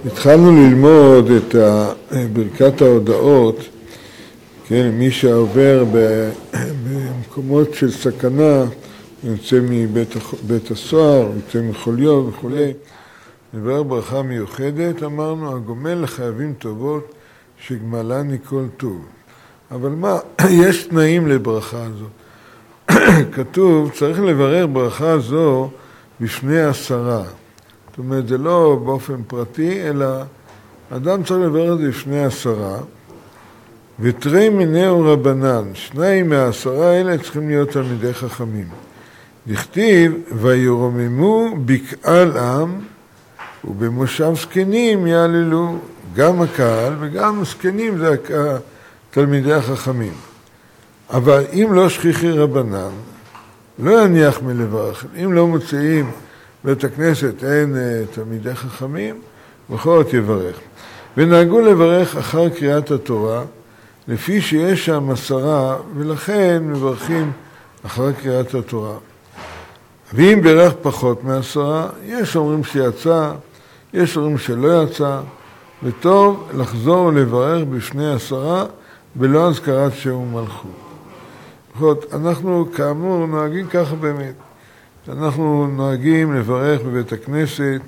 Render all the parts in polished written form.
התחלנו ללמוד את ברכת ההודעות, כן, מי שעובר במקומות של סכנה, יוצא מבית הסוהר, יוצא מחוליו וכו'. נברך ברכה מיוחדת, אמרנו, הגומל לחייבים טובות שגמלני כל טוב. אבל מה, יש תנאים לברכה הזו. כתוב, צריך לברך ברכה זו בפני 10. זאת אומרת, זה לא באופן פרטי, אלא אדם צריך לברך את זה בפני 10. ותרי מינהו רבנן, 2 מה10 האלה צריכים להיות תלמידי חכמים. דכתיב, וירוממו בקהל עם, ובמושב זקנים יעללו. גם הקהל וגם זקנים זה תלמידי החכמים. אבל אם לא שכיחי רבנן, לא יניח מלברך. אם לא מוצאים בית הכנסת אין תלמידי חכמים, בכל זאת יברך. ונהגו לברך אחר קריאת התורה, לפי שיש שם 10, ולכן מברכים אחר קריאת התורה. ואם ברך פחות מ10, יש אומרים שיצא, יש אומרים שלא יצא, וטוב לחזור ולברך בפני 10, בלא הזכרת שם מלכות. אנחנו כאמור נוהגים ככה באמת. אנחנו נוהגים לברך בבית הכנסת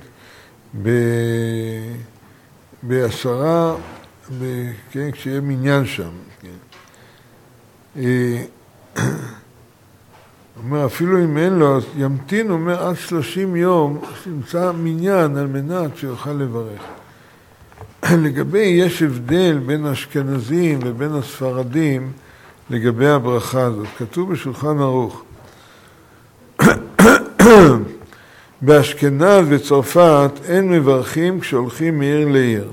ב10, כן, כשיהיה מניין שם. כן. אומר, אפילו אם אין לו, אז ימתין, אומר, עד 30 יום, שימצא מניין על מנת שיוכל לברך. לגבי, יש הבדל בין האשכנזים ובין הספרדים לגבי הברכה הזאת. כתוב בשולחן ערוך. באשכנז וצרפת אין מברכים כשהולכים מעיר לעיר.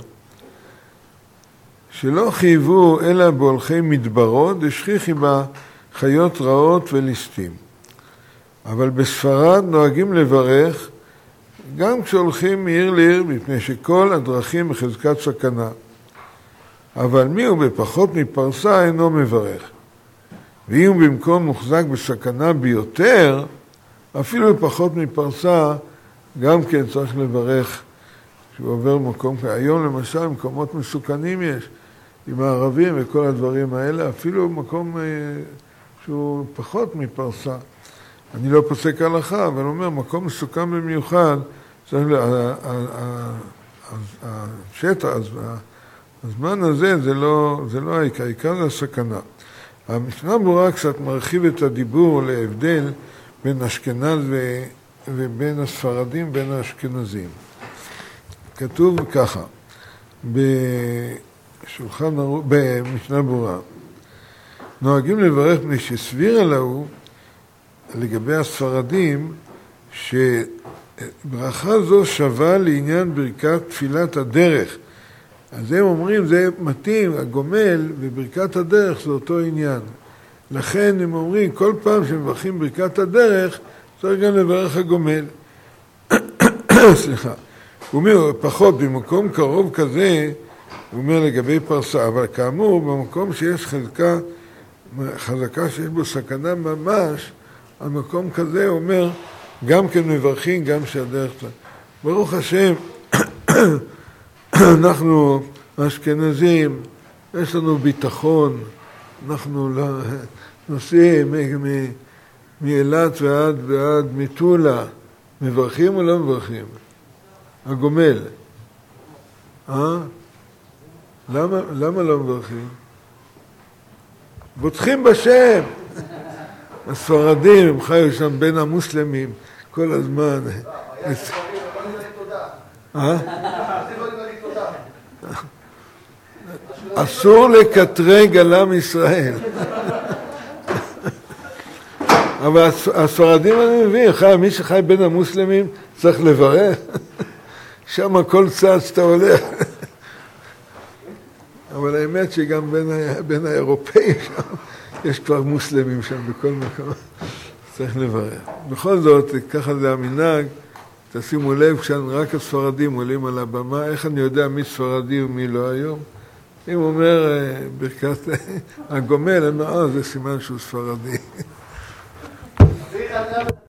שלא חייבו אלא בהולכי מדברות, דשכיחי בה חיות רעות וליסטים. אבל בספרד נוהגים לברך גם כשהולכים מעיר לעיר, מפני שכל הדרכים בחזקת סכנה. אבל מי הוא בפחות מפרסה אינו מברך. ואם הוא במקום מוחזק בסכנה ביותר, אפילו בפחות מפרסה, גם כן צריך לברך כשהוא עובר מקום. היום למשל מקומות מסוכנים יש, עם הערבים וכל הדברים האלה, אפילו מקום שהוא פחות מפרסה. אני לא פוסק הלכה, אבל אומר, מקום מסוכן במיוחד, השטח, הזמן הזה זה לא העיקר, העיקר זה הסכנה. המשנה ברורה קצת מרחיב את הדיבור להבדל בין אשכנז ובין הספרדים, בין האשכנזים. כתוב ככה, במשנה ברורה, נוהגים לברך מפני שסביר עליו, לגבי הספרדים, שברכה זו שווה לעניין ברכת תפילת הדרך. אז הם אומרים, זה מתאים, הגומל וברכת הדרך זה אותו עניין. לכן הם אומרים, כל פעם שמברכים ברכת הדרך, צריך גם לברך הגומל. סליחה. הוא אומר, פחות, במקום קרוב כזה, הוא אומר לגבי פרסה, אבל כאמור, במקום שיש חזקה שיש בו סכנה ממש, על מקום כזה הוא אומר, גם כן מברכים, גם שהדרך צד. ברוך השם, אנחנו אשכנזים, יש לנו ביטחון, אנחנו נוסעים מאילת ועד מטולה, מברכים או לא מברכים? הגומל. למה לא מברכים? בוטחים בשם. הספרדים, הם חיו שם בין המוסלמים כל הזמן. אסור לקטרג על עם ישראל. אבל הספרדים אני מבין, מי שחי בין המוסלמים צריך לברך. שם כל צעד שאתה הולך. אבל האמת שגם בין האירופאים שם, יש כבר מוסלמים שם בכל מקום. צריך לברך. בכל זאת, ככה זה המנהג. תשימו לב, כשרק הספרדים עולים על הבמה, איך אני יודע מי ספרדי ומי לא היום? אם הוא אומר ברכת הגומל, זה סימן שהוא ספרדי.